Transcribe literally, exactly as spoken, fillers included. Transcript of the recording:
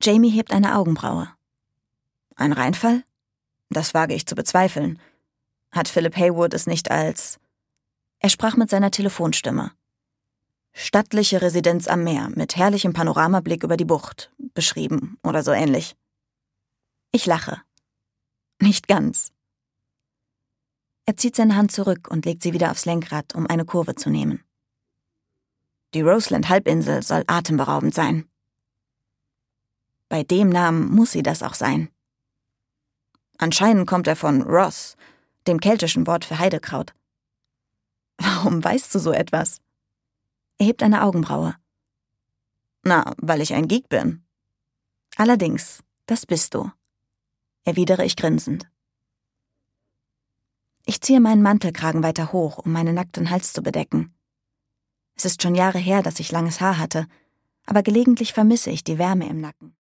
Jamie hebt eine Augenbraue. Ein Reinfall? Das wage ich zu bezweifeln. Hat Philip Heywood es nicht als... Er sprach mit seiner Telefonstimme. Stattliche Residenz am Meer mit herrlichem Panoramablick über die Bucht, beschrieben oder so ähnlich. Ich lache. Nicht ganz. Er zieht seine Hand zurück und legt sie wieder aufs Lenkrad, um eine Kurve zu nehmen. Die Roseland-Halbinsel soll atemberaubend sein. Bei dem Namen muss sie das auch sein. Anscheinend kommt er von Ross, dem keltischen Wort für Heidekraut. Warum weißt du so etwas? Er hebt eine Augenbraue. Na, weil ich ein Geek bin. Allerdings, das bist du, erwidere ich grinsend. Ich ziehe meinen Mantelkragen weiter hoch, um meinen nackten Hals zu bedecken. Es ist schon Jahre her, dass ich langes Haar hatte, aber gelegentlich vermisse ich die Wärme im Nacken.